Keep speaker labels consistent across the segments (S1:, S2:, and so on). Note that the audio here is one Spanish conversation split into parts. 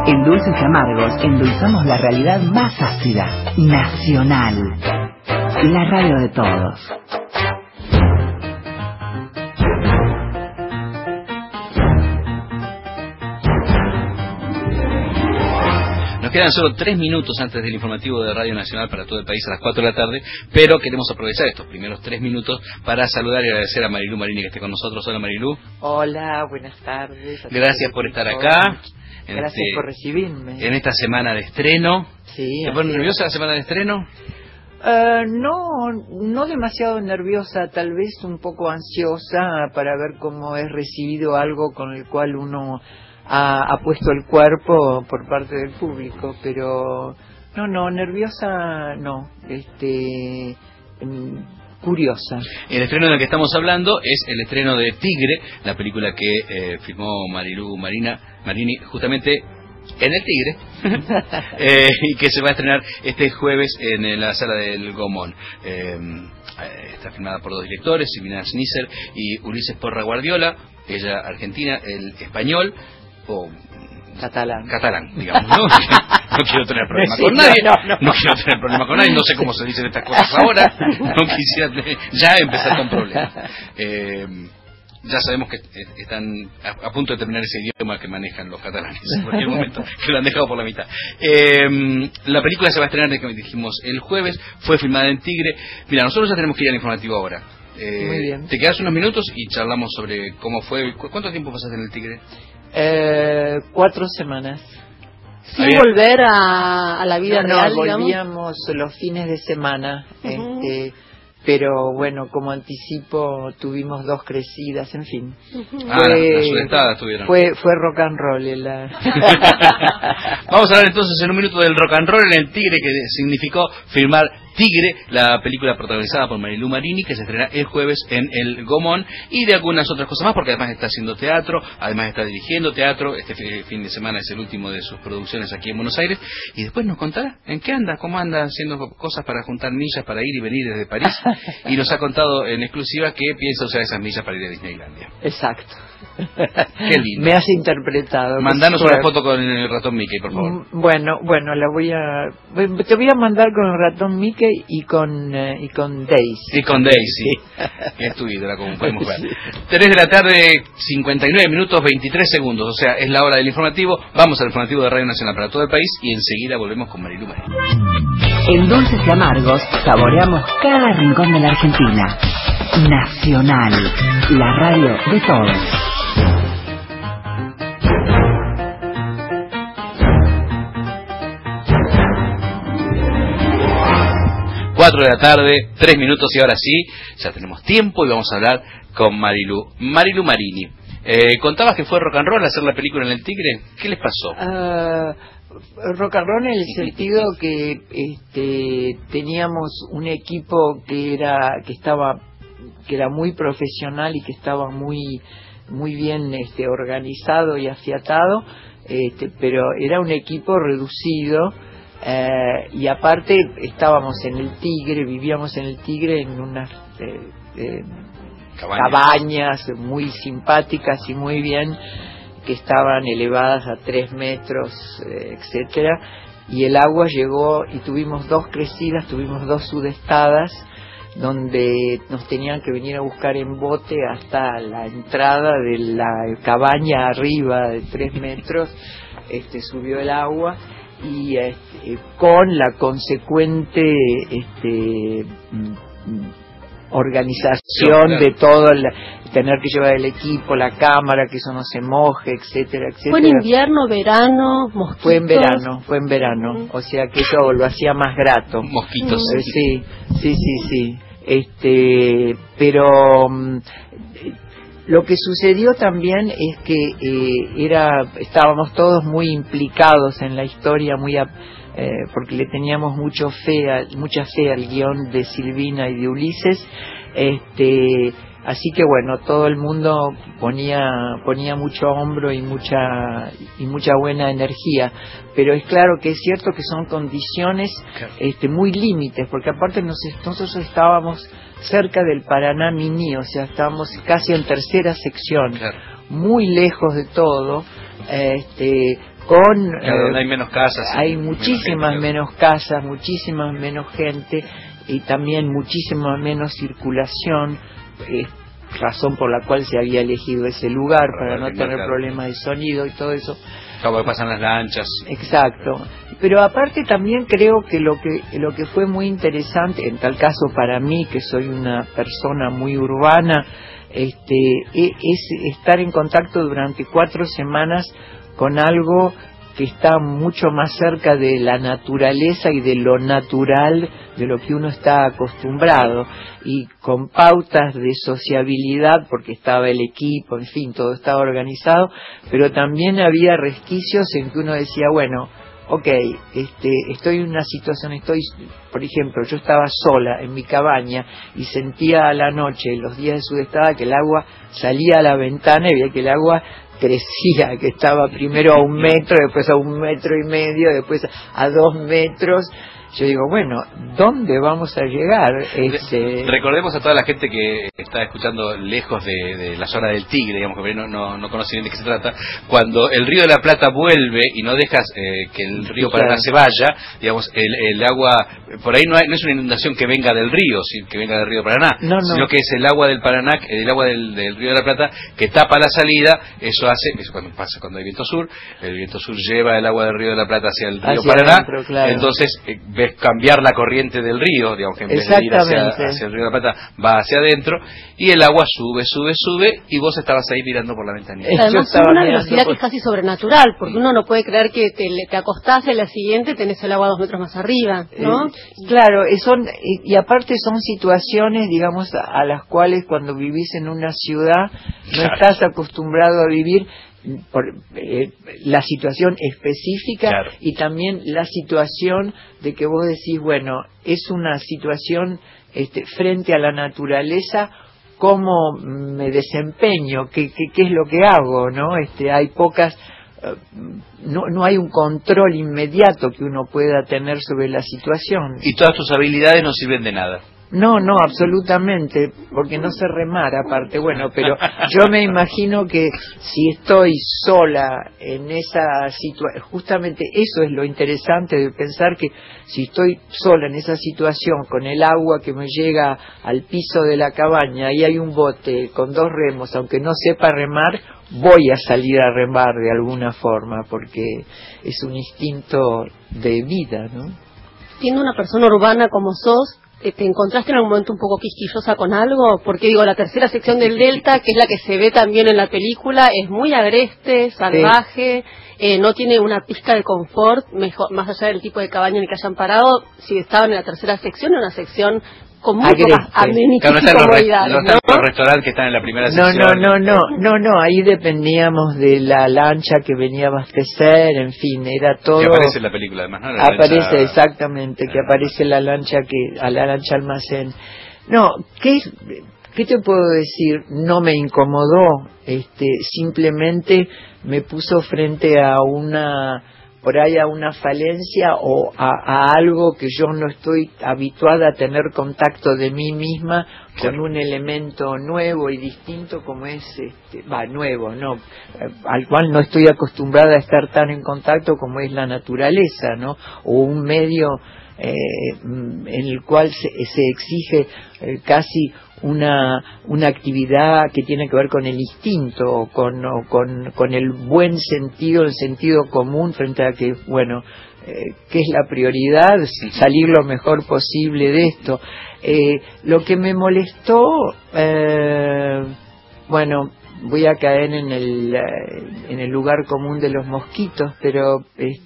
S1: En Dulces y Amargos endulzamos la realidad más ácida. Nacional. La radio de todos.
S2: Nos quedan solo 3 minutos antes del informativo de Radio Nacional para todo el país a las 4 de la tarde, pero queremos aprovechar estos primeros 3 minutos para saludar y agradecer a Marilú Marini que esté con nosotros. Hola Marilú.
S3: Hola, buenas tardes.
S2: Gracias por estar acá.
S3: Gracias por recibirme.
S2: En esta semana de estreno.
S3: Sí.
S2: ¿Te pone nerviosa la semana de estreno?
S3: No demasiado nerviosa, tal vez un poco ansiosa para ver cómo es recibido algo con el cual uno ha puesto el cuerpo por parte del público, pero no, nerviosa no, curiosa. El
S2: estreno del que estamos hablando es el estreno de Tigre, la película que filmó Marilú Marini justamente en el Tigre y que se va a estrenar este jueves en la sala del Gomón. Está filmada por 2 directores, Silvina Snisser y Ulises Porra Guardiola, ella argentina, el español o catalán, digamos, ¿no? No quiero tener problema con nadie, no quiero tener problema con nadie, no sé cómo se dicen estas cosas ahora, no quisiera ya empezar con problemas. Ya sabemos que están a punto de terminar ese idioma que manejan los catalanes en cualquier momento, que lo han dejado por la mitad. La película se va a estrenar, como dijimos, el jueves, fue filmada en Tigre. Mira, nosotros ya tenemos que ir al informativo ahora.
S3: Muy bien.
S2: Te quedas unos minutos y charlamos sobre cómo fue. ¿Cuánto tiempo pasaste en el Tigre?
S3: 4 semanas.
S4: Sin volver a la vida real,
S3: volvíamos los fines de semana, pero bueno, como anticipo, tuvimos 2 crecidas, en fin.
S2: Las sudestadas tuvieron.
S3: Fue rock and roll.
S2: Vamos a hablar entonces en un minuto del rock and roll en el Tigre, que significó filmar Tigre, la película protagonizada por Marilú Marini, que se estrena el jueves en el Gomón, y de algunas otras cosas más, porque además está haciendo teatro, además está dirigiendo teatro. Este fin de semana es el último de sus producciones aquí en Buenos Aires, y después nos contará en qué anda, cómo anda haciendo cosas para juntar millas para ir y venir desde París, y nos ha contado en exclusiva que piensa usar esas millas para ir a Disneylandia.
S3: Exacto.
S2: Qué lindo.
S3: Me has interpretado.
S2: Mandanos una foto con el ratón Mickey, por favor.
S3: Bueno, te voy a mandar con el ratón Mickey y con Daisy.
S2: Y con Daisy, que es tu ídola, como podemos ver. 3 de la tarde, 59 minutos, 23 segundos, o sea, es la hora del informativo. Vamos al informativo de Radio Nacional para todo el país y enseguida volvemos con Marilú Marini.
S1: En Dulces y Amargos saboreamos cada rincón de la Argentina. Nacional, la radio de todos.
S2: 4 de la tarde, 3 minutos y ahora sí, ya tenemos tiempo y vamos a hablar con Marilú Marini. Contabas que fue rock and roll hacer la película en el Tigre. ¿Qué les pasó?
S3: Rock and roll en el sentido que teníamos un equipo que era muy profesional y que estaba muy bien organizado y afiatado, pero era un equipo reducido. Y aparte estábamos en el Tigre, vivíamos en el Tigre en unas cabañas muy simpáticas y muy bien, que estaban elevadas a 3 metros, etcétera, y el agua llegó y tuvimos 2 crecidas, tuvimos 2 sudestadas, donde nos tenían que venir a buscar en bote hasta la entrada de la cabaña arriba de 3 metros. Subió el agua y con la consecuente organización de todo, tener que llevar el equipo, la cámara, que eso no se moje, etcétera, etcétera.
S4: ¿Fue en invierno, verano, mosquitos?
S3: Fue en verano, o sea que eso lo hacía más grato.
S2: Mosquitos.
S3: Sí. Pero lo que sucedió también es que estábamos todos muy implicados en la historia, porque le teníamos mucha fe al guión de Silvina y de Ulises, así que bueno, todo el mundo ponía mucho hombro y mucha buena energía, pero es claro que es cierto que son condiciones muy límites, porque aparte nosotros estábamos cerca del Paraná Mini, o sea, estábamos casi en tercera sección, muy lejos de todo, con
S2: claro, hay menos casas,
S3: hay muchísimas menos casas, muchísimas menos gente y también muchísima menos circulación, razón por la cual se había elegido ese lugar para no tener problemas de sonido y todo eso.
S2: Como pasan las lanchas.
S3: Exacto. Pero aparte también creo que lo que fue muy interesante, en tal caso para mí, que soy una persona muy urbana, es estar en contacto durante 4 semanas con algo que está mucho más cerca de la naturaleza y de lo natural de lo que uno está acostumbrado, y con pautas de sociabilidad, porque estaba el equipo, en fin, todo estaba organizado, pero también había resquicios en que uno decía, bueno, okay, estoy en una situación, por ejemplo, yo estaba sola en mi cabaña y sentía a la noche, los días de sudestada, que el agua salía a la ventana y veía que el agua crecía, que estaba primero a 1 metro, después a 1,5 metros, después a 2 metros. Yo digo, bueno, ¿dónde vamos a llegar?
S2: Recordemos a toda la gente que está escuchando lejos de la zona del Tigre, digamos, que no conoce bien de qué se trata. Cuando el Río de la Plata vuelve y no dejas que el río Paraná se vaya, digamos, el agua, por ahí no es una inundación que venga del río, que venga del río Paraná, sino que es el agua del Paraná, el agua del Río de la Plata, que tapa la salida. Eso cuando hay viento sur, el viento sur lleva el agua del Río de la Plata hacia el río Paraná,
S3: adentro, claro.
S2: Entonces ves cambiar la corriente del río, digamos, que en vez de ir hacia el Río de la Plata va hacia adentro, y el agua sube, y vos estabas ahí mirando por la ventanilla.
S4: Además es una velocidad que es casi sobrenatural, porque uno no puede creer que te acostás y la siguiente tenés el agua 2 metros más arriba, ¿no?
S3: Claro, y aparte son situaciones, digamos, a las cuales cuando vivís en una ciudad no estás acostumbrado a vivir, por la situación específica, y también la situación de que vos decís, bueno, es una situación frente a la naturaleza, cómo me desempeño, qué es lo que hago, ¿no? Hay pocas, no hay un control inmediato que uno pueda tener sobre la situación.
S2: Y todas tus habilidades no sirven de nada.
S3: No, absolutamente, porque no sé remar aparte, bueno, pero yo me imagino que si estoy sola en esa situación, justamente eso es lo interesante de pensar, que si estoy sola en esa situación, con el agua que me llega al piso de la cabaña y hay un bote con 2 remos, aunque no sepa remar, voy a salir a remar de alguna forma, porque es un instinto de vida, ¿no?
S4: Siendo una persona urbana como sos, ¿te encontraste en algún momento un poco quisquillosa con algo? Porque digo, la tercera sección del Delta, que es la que se ve también en la película, es muy agreste, salvaje, no tiene una pizca de confort, más allá del tipo de cabaña en el que hayan parado. Si estaban en la tercera sección, una sección con muy pocas amenities y comodidades,
S2: no están los restaurantes que están en la primera sección.
S3: No, ahí dependíamos de la lancha que venía a abastecer, en fin, era todo.
S2: Que aparece en la película, además, ¿no?
S3: Aparece, exactamente, que aparece la lancha almacén. No, ¿qué te puedo decir? No me incomodó, simplemente me puso frente a una falencia o a algo que yo no estoy habituada a tener contacto de mí misma con un elemento nuevo y distinto como es, nuevo, no, al cual no estoy acostumbrada a estar tan en contacto como es la naturaleza, ¿no? O un medio en el cual se exige casi una actividad que tiene que ver con el instinto, con el buen sentido, el sentido común, frente a que, bueno, ¿qué es la prioridad? Salir lo mejor posible de esto. Lo que me molestó, bueno, voy a caer en el lugar común de los mosquitos, pero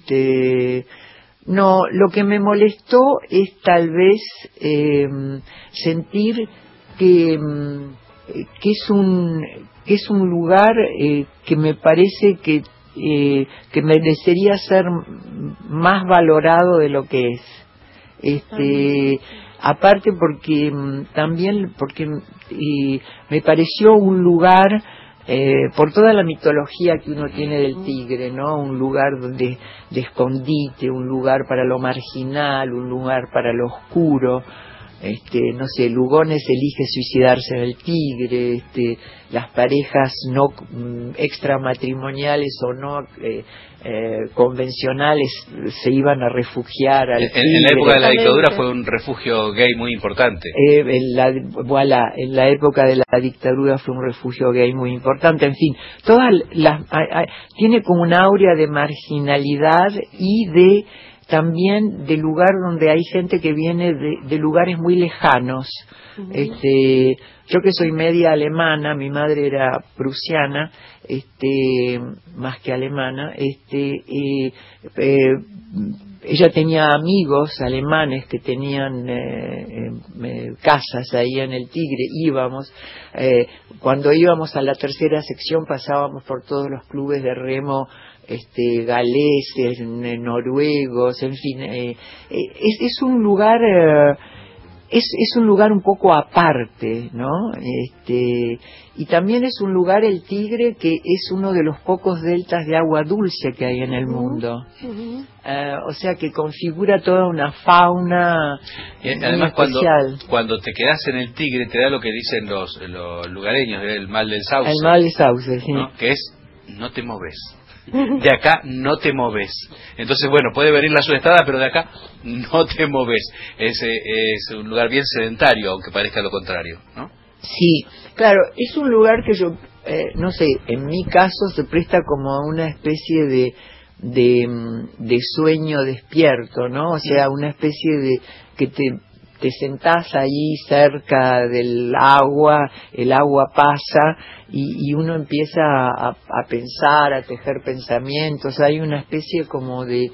S3: no, lo que me molestó es tal vez sentir que es un lugar que me parece que merecería ser más valorado de lo que es. Aparte porque me pareció un lugar, por toda la mitología que uno tiene del Tigre, ¿no? Un lugar de escondite, un lugar para lo marginal, un lugar para lo oscuro. no sé, Lugones elige suicidarse en el Tigre, las parejas no extramatrimoniales o no convencionales se iban a refugiar al Tigre.
S2: En la época de la dictadura fue un refugio gay muy importante.
S3: En la época de la dictadura fue un refugio gay muy importante. En fin, tiene como una aurea de marginalidad y también de lugar donde hay gente que viene de lugares muy lejanos. Yo que soy media alemana, mi madre era prusiana, más que alemana, ella tenía amigos alemanes que tenían casas ahí en el Tigre. Cuando íbamos a la tercera sección pasábamos por todos los clubes de remo galeses, noruegos, en fin, es un lugar es un lugar un poco aparte, ¿no? Y también es un lugar, el Tigre, que es uno de los pocos deltas de agua dulce que hay en el mundo. O sea que configura toda una fauna
S2: además
S3: especial.
S2: Cuando te quedas en el Tigre te da lo que dicen los lugareños, el mal del sauce.
S3: El mal del sauce, sí.
S2: ¿No? Que es, no te moves. De acá no te moves. Entonces, bueno, puede venir la sudestada, pero de acá no te moves. Es un lugar bien sedentario, aunque parezca lo contrario, ¿no?
S3: Sí, claro, es un lugar que yo, no sé, en mi caso se presta como a una especie de sueño despierto, ¿no? O sea, una especie de que te sentás allí cerca del agua, el agua pasa y uno empieza a pensar, a tejer pensamientos. Hay una especie como de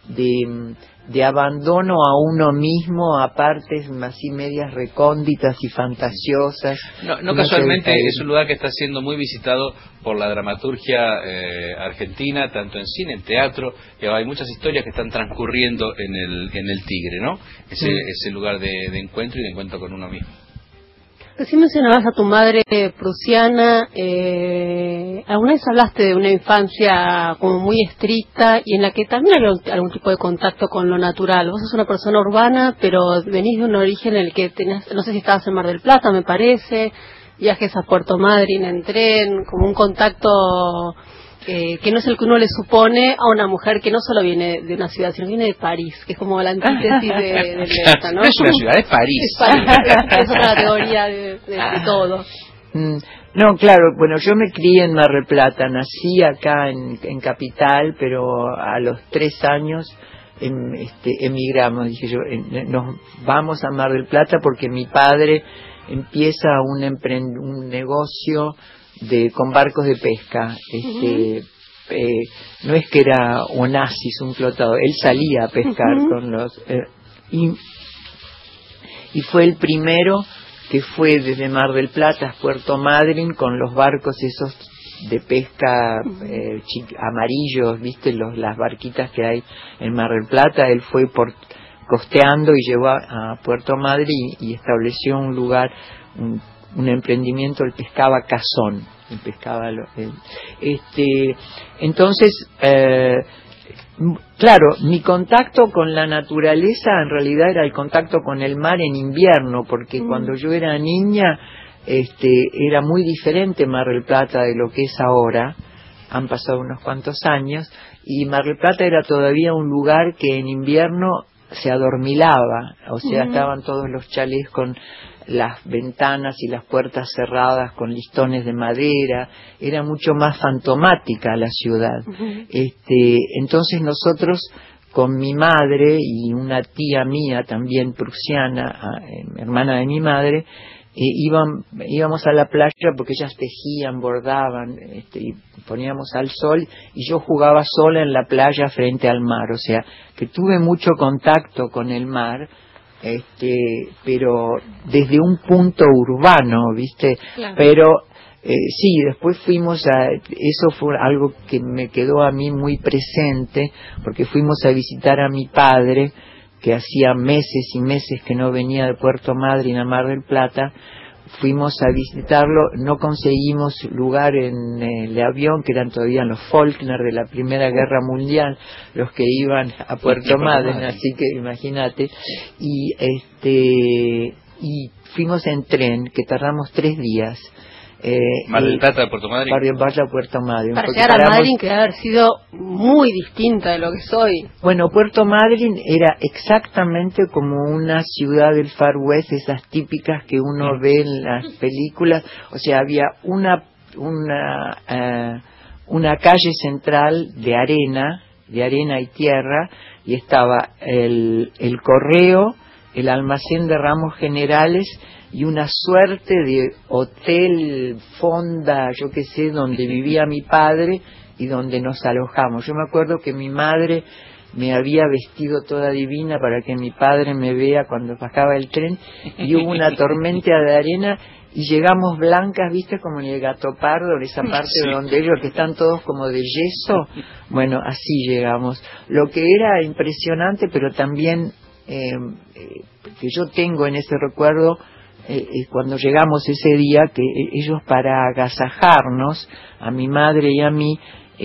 S3: abandono a uno mismo, a partes así medias recónditas y fantasiosas.
S2: No casualmente es un lugar que está siendo muy visitado por la dramaturgia argentina, tanto en cine, en teatro, y hay muchas historias que están transcurriendo en el Tigre, ¿no? Ese lugar de encuentro y de encuentro con uno mismo.
S4: Recién mencionabas a tu madre prusiana. ¿Alguna vez hablaste de una infancia como muy estricta y en la que también había algún tipo de contacto con lo natural? Vos sos una persona urbana, pero venís de un origen en el que tenías, no sé si estabas en Mar del Plata, me parece, viajes a Puerto Madryn en tren, como un contacto que no es el que uno le supone a una mujer que no solo viene de una ciudad, sino viene de París, que es como la antítesis del delta, ¿no?
S2: No es una ciudad, es París.
S4: Es París, es otra categoría de todo.
S3: No, claro, bueno, yo me crié en Mar del Plata, nací acá en Capital, pero a los 3 años emigramos, dije yo, nos vamos a Mar del Plata porque mi padre empieza un negocio con barcos de pesca. No es que era Onassis, un flotador, él salía a pescar con los y fue el primero que fue desde Mar del Plata a Puerto Madryn con los barcos esos de pesca amarillos, viste, las barquitas que hay en Mar del Plata. Él fue costeando y llegó a Puerto Madryn y estableció un lugar, un emprendimiento. Él pescaba cazón, él pescaba entonces claro, mi contacto con la naturaleza en realidad era el contacto con el mar en invierno, porque cuando yo era niña era muy diferente Mar del Plata de lo que es ahora. Han pasado unos cuantos años y Mar del Plata era todavía un lugar que en invierno se adormilaba, o sea, estaban todos los chalés con las ventanas y las puertas cerradas con listones de madera. Era mucho más fantomática la ciudad. Entonces nosotros, con mi madre y una tía mía también prusiana, hermana de mi madre, íbamos a la playa porque ellas tejían, bordaban, y poníamos al sol y yo jugaba sola en la playa frente al mar. O sea que tuve mucho contacto con el mar, pero desde un punto urbano, ¿viste? Claro. Pero sí, después eso fue algo que me quedó a mí muy presente, porque fuimos a visitar a mi padre, que hacía meses y meses que no venía de Puerto Madryn a Mar del Plata. fuimos a visitarlo, no conseguimos lugar en el avión, que eran todavía los Faulkner de la Primera Guerra Mundial, los que iban a Puerto Madryn, así que imagínate, y fuimos en tren, que tardamos 3 días.
S2: Mar del Plata, Puerto Madryn.
S3: Mar del Plata, Puerto Madryn.
S4: Para llegar a Madryn, que debe haber sido muy distinta de lo que soy.
S3: Bueno, Puerto Madryn era exactamente como una ciudad del Far West, esas típicas que uno ve en las películas. O sea, había una calle central de arena y tierra, y estaba el correo, el almacén de ramos generales y una suerte de hotel, fonda, yo qué sé, donde vivía mi padre y donde nos alojamos. Yo me acuerdo que mi madre me había vestido toda divina para que mi padre me vea cuando bajaba el tren, y hubo una tormenta de arena y llegamos blancas, viste, como en el Gato Pardo, en esa parte
S2: Sí.
S3: donde ellos que están todos como de yeso. Bueno, así llegamos. Lo que era impresionante, pero también que yo tengo en ese recuerdo, cuando llegamos ese día, que ellos, para agasajarnos a mi madre y a mí,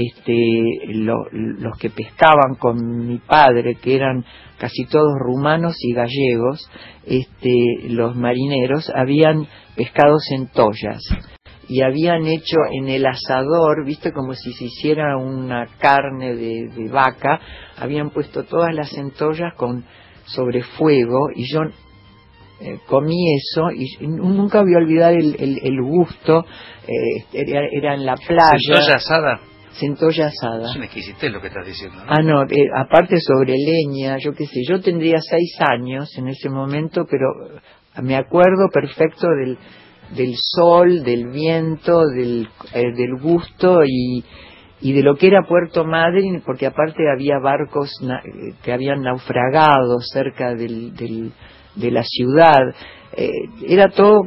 S3: los que pescaban con mi padre, que eran casi todos rumanos y gallegos, los marineros habían pescado centollas y habían hecho en el asador, viste, como si se hiciera una carne de vaca, habían puesto todas las centollas sobre fuego, y yo comí eso y nunca voy a olvidar el gusto. Era en la playa.
S2: ¿Centolla asada?
S3: Centolla asada.
S2: Es una exquisitez lo que estás diciendo, ¿no?
S3: Ah, no, aparte sobre leña, yo qué sé, yo tendría 6 años en ese momento, pero me acuerdo perfecto del sol, del viento, del gusto y de lo que era Puerto Madryn, porque aparte había barcos que habían naufragado cerca de la ciudad. Era todo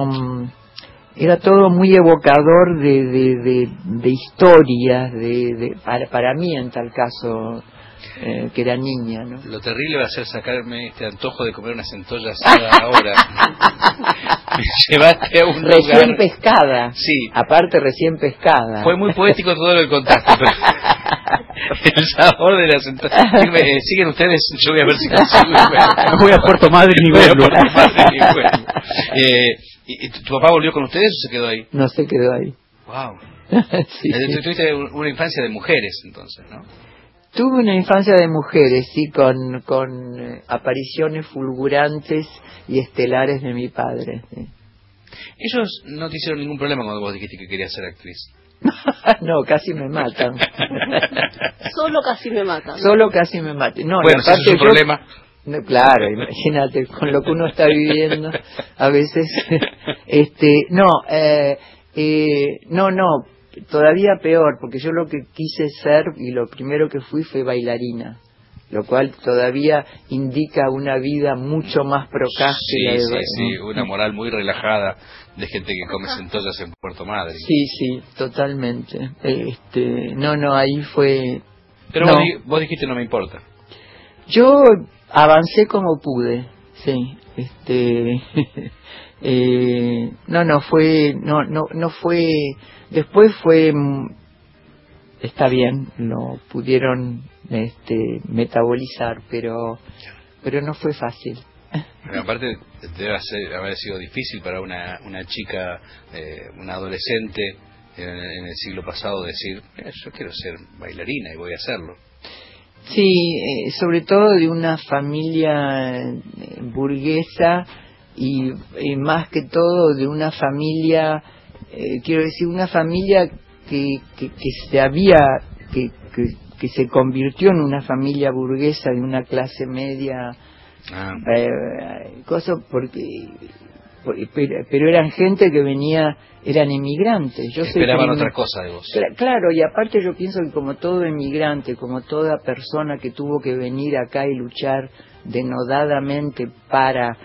S3: muy evocador de historias, para mí en tal caso, que era niña, ¿no?
S2: Lo terrible va a ser sacarme este antojo de comer una centolla asada ahora. Me llevaste a un
S3: recién
S2: lugar...
S3: pescada.
S2: Sí.
S3: Aparte recién pescada.
S2: Fue muy poético todo lo que contaste, pero el sabor de la centolla... Siguen ustedes, yo voy a ver si consigo.
S5: Voy a Puerto Madryn y vuelvo.
S2: ¿Y tu papá volvió con ustedes o se quedó ahí?
S3: No, se quedó ahí.
S2: Wow.
S3: Sí.
S2: Tuviste una infancia de mujeres, entonces, ¿no?
S3: Tuve una infancia de mujeres, sí, con apariciones fulgurantes y estelares de mi padre. Sí.
S2: Ellos no te hicieron ningún problema cuando vos dijiste que querías ser actriz.
S3: No, casi me matan.
S4: Solo casi me matan.
S3: Solo casi me matan. No,
S2: bueno, si eso es un problema.
S3: No, claro, imagínate, con lo que uno está viviendo, a veces, no, todavía peor, porque yo lo que quise ser, y lo primero que fui, fue bailarina, lo cual todavía indica una vida mucho más procaz que la de...
S2: Sí, una moral muy relajada de gente que come centollas en Puerto Madryn.
S3: Sí, totalmente. No, ahí fue...
S2: Pero
S3: no.
S2: Vos dijiste no me importa.
S3: Yo avancé como pude, sí. No fue. Después fue, está bien, lo pudieron metabolizar, pero no fue fácil.
S2: Pero aparte debe haber sido difícil para una chica, una adolescente en el siglo pasado decir, yo quiero ser bailarina y voy a hacerlo.
S3: Sí, sobre todo de una familia burguesa y más que todo de una familia, quiero decir, una familia que se convirtió en una familia burguesa de una clase media, pero eran gente que eran inmigrantes.
S2: Esperaban otra cosa de vos.
S3: Claro, y aparte yo pienso que como todo inmigrante, como toda persona que tuvo que venir acá y luchar denodadamente para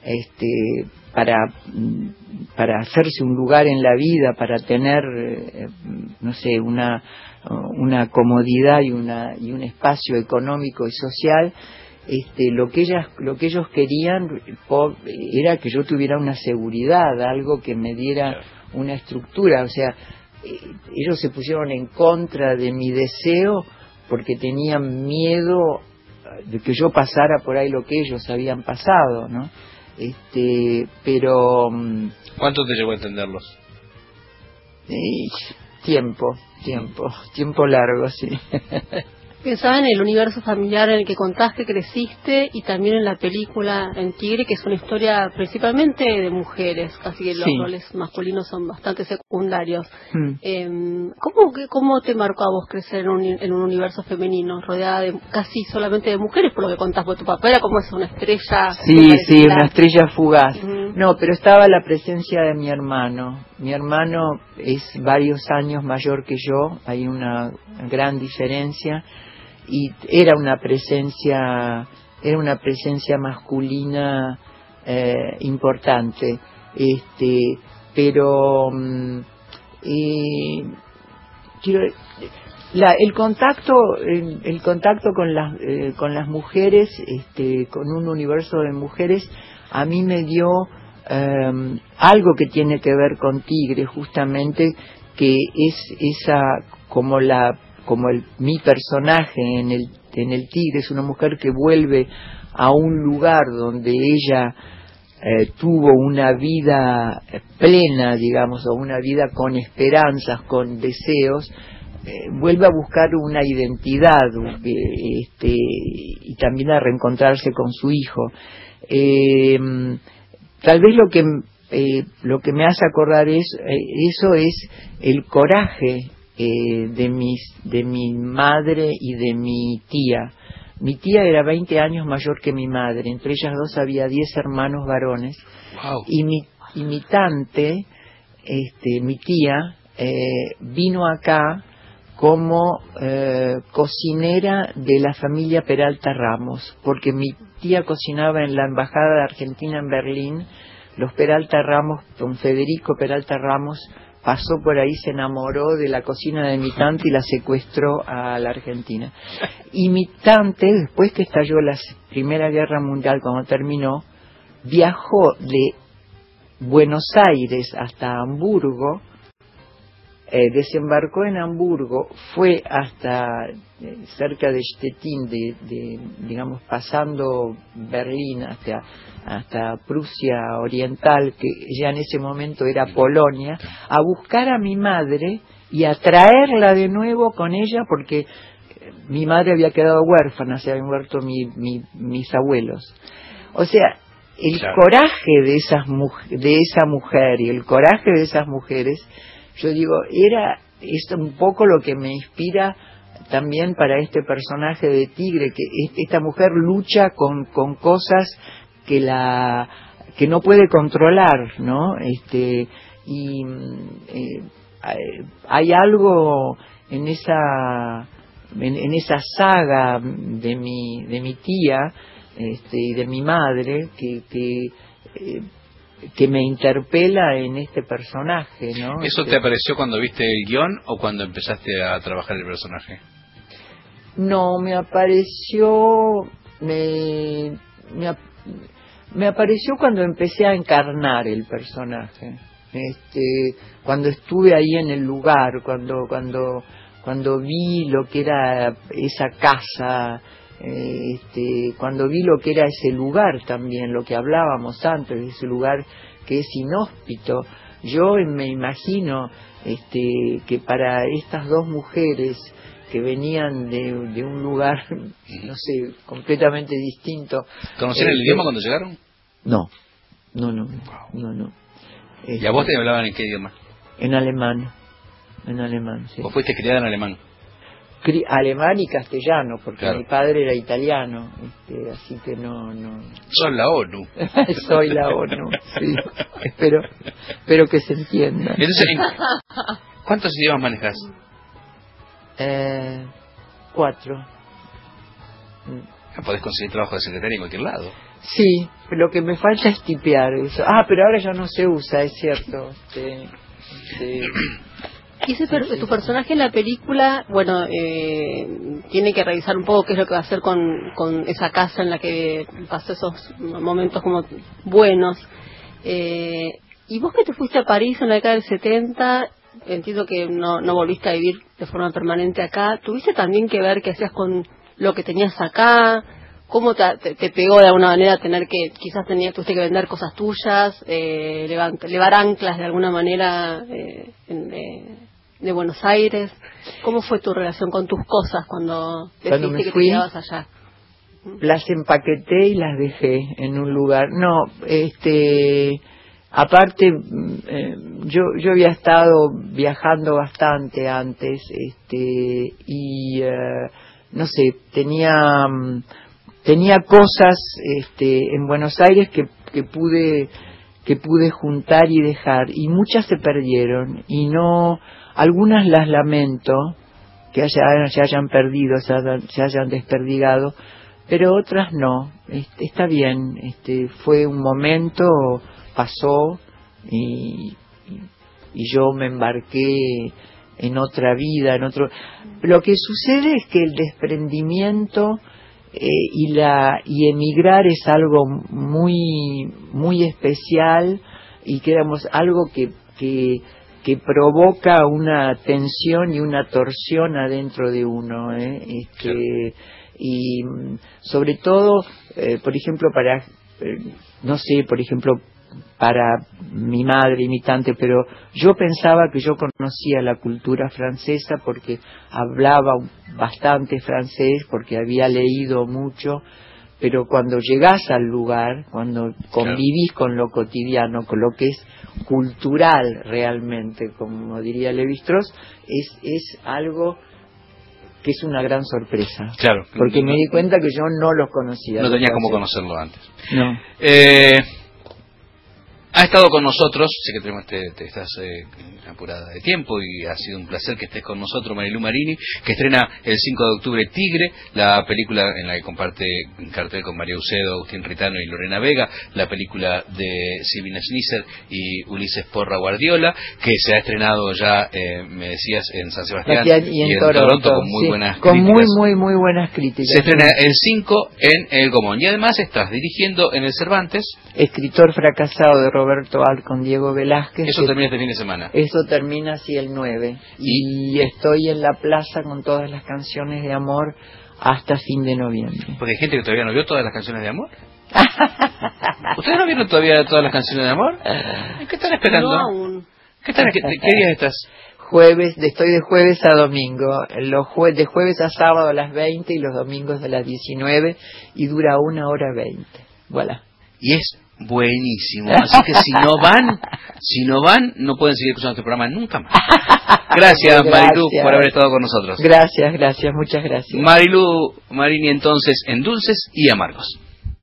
S3: hacerse un lugar en la vida, para tener, no sé, una comodidad y un espacio económico y social, lo que ellos querían era que yo tuviera una seguridad, algo que me diera una estructura. O sea, ellos se pusieron en contra de mi deseo porque tenían miedo de que yo pasara por ahí lo que ellos habían pasado, ¿no? Pero
S2: ¿cuánto te llevó a entenderlos?
S3: Tiempo largo, sí.
S4: Pensaba en el universo familiar en el que contaste, creciste, y también en la película En Tigre, que es una historia principalmente de mujeres, casi que los roles masculinos son bastante secundarios. ¿Cómo te marcó a vos crecer en un universo femenino, rodeada de casi solamente de mujeres, por lo que contás? Porque tu papá era como una estrella.
S3: Sí, una estrella fugaz. No, pero estaba la presencia de mi hermano. Mi hermano es varios años mayor que yo, hay una gran diferencia. Y era una presencia masculina importante, pero el contacto con las mujeres, con un universo de mujeres, a mí me dio algo que tiene que ver con Tigre, justamente, que es esa mi personaje en el Tigre es una mujer que vuelve a un lugar donde ella tuvo una vida plena, digamos, o una vida con esperanzas, con deseos, vuelve a buscar una identidad, y también a reencontrarse con su hijo. Tal vez lo que me hace acordar eso es el coraje de mi madre y de mi tía. Mi tía era 20 años mayor que mi madre, entre ellas dos había 10 hermanos varones.
S2: Wow.
S3: Y mi tante, mi tía, vino acá como cocinera de la familia Peralta Ramos, porque mi tía cocinaba en la embajada de Argentina en Berlín. Los Peralta Ramos, don Federico Peralta Ramos, pasó por ahí, se enamoró de la cocina de mi tante y la secuestró a la Argentina. Y mi tante, después que estalló la Primera Guerra Mundial, cuando terminó, viajó de Buenos Aires hasta Hamburgo, desembarcó en Hamburgo, fue hasta cerca de Stettin, digamos, pasando Berlín hasta Prusia Oriental, que ya en ese momento era Polonia, a buscar a mi madre y a traerla de nuevo con ella, porque mi madre había quedado huérfana, se habían muerto mis abuelos. O sea, el coraje de esa mujer y el coraje de esas mujeres, yo digo, es un poco lo que me inspira también para este personaje de Tigre, que esta mujer lucha con cosas que no puede controlar, ¿no? Hay algo en esa saga de mi tía y de mi madre que me interpela en este personaje, ¿no?
S2: ¿Eso te apareció cuando viste el guión o cuando empezaste a trabajar el personaje?
S3: No, me apareció cuando empecé a encarnar el personaje, cuando estuve ahí en el lugar, cuando vi lo que era esa casa, cuando vi lo que era ese lugar también, lo que hablábamos antes de ese lugar que es inhóspito. Yo me imagino que para estas dos mujeres que venían de un lugar, no sé, completamente distinto.
S2: ¿Conocían el idioma cuando llegaron?
S3: No.
S2: ¿Y a vos te hablaban en qué idioma?
S3: En alemán, sí.
S2: ¿Vos fuiste criada en alemán?
S3: Alemán y castellano, porque
S2: claro,
S3: mi padre era italiano, así que no.
S2: Sos la ONU.
S3: Soy la ONU, sí. Espero que se entienda.
S2: Entonces, ¿cuántos idiomas manejás?
S3: 4.
S2: Podés conseguir trabajo de secretaria en cualquier lado.
S3: Sí, lo que me falta es tipear eso. Pero ahora ya no se usa, es cierto.
S4: Y tu personaje en la película, bueno, tiene que revisar un poco qué es lo que va a hacer con esa casa en la que pasó esos momentos como buenos. Y vos que te fuiste a París en la década del 70, entiendo que no volviste a vivir de forma permanente acá. ¿Tuviste también que ver qué hacías con lo que tenías acá? ¿Cómo te pegó de alguna manera tener que, quizás tuviste que vender cosas tuyas, levar anclas de alguna manera de Buenos Aires? ¿Cómo fue tu relación con tus cosas cuando decidiste que te quedabas allá?
S3: Las empaqueté y las dejé en un lugar. No, aparte, yo había estado viajando bastante antes, y no sé, tenía cosas en Buenos Aires que pude juntar y dejar, y muchas se perdieron, y no, algunas las lamento que se hayan perdido, se hayan desperdigado, pero otras no. Está bien, fue un momento, pasó, y yo me embarqué en otra vida, en otro. Lo que sucede es que el desprendimiento y emigrar es algo muy muy especial, y que algo que provoca una tensión y una torsión adentro de uno, y sobre todo, por ejemplo, no sé, por ejemplo, para mi madre y mi tante, pero yo pensaba que yo conocía la cultura francesa porque hablaba bastante francés, porque había leído mucho, pero cuando llegás al lugar, cuando convivís con lo cotidiano, con lo que es cultural realmente, como diría Lévi-Strauss, es algo que es una gran sorpresa.
S2: Claro.
S3: Porque me di cuenta que yo no los conocía.
S2: No tenía cómo conocerlo antes.
S3: No.
S2: Ha estado con nosotros, sé que te estás apurada de tiempo, y ha sido un placer que estés con nosotros, Marilú Marini, que estrena el 5 de octubre Tigre, la película en la que comparte cartel con María Ucedo, Agustín Ritano y Lorena Vega, la película de Silvina Schnisser y Ulises Porra Guardiola, que se ha estrenado ya, me decías, en San Sebastián
S3: y en Toronto,
S2: con muy buenas
S3: con
S2: críticas.
S3: muy buenas críticas.
S2: Se estrena el 5 en El Gomón, y además estás dirigiendo en el Cervantes.
S3: Escritor fracasado de Roberto Al con Diego Velázquez.
S2: Eso termina este fin de semana.
S3: Eso termina así el 9. Y estoy en la plaza con todas las canciones de amor hasta fin de noviembre.
S2: Porque hay gente que todavía no vio todas las canciones de amor. ¿Ustedes no vieron todavía todas las canciones de amor? ¿Qué están esperando?
S4: No aún.
S2: ¿Qué días estás?
S3: Estoy de jueves a domingo, de jueves a sábado a las 20 y los domingos a las 19, y dura 1 hora 20. Voilà.
S2: Y es buenísimo, así que si no van, no pueden seguir escuchando este programa nunca más. Gracias, Marilú, por haber estado con nosotros.
S3: Gracias, muchas gracias.
S2: Marilú Marini, entonces, en Dulces y Amargos.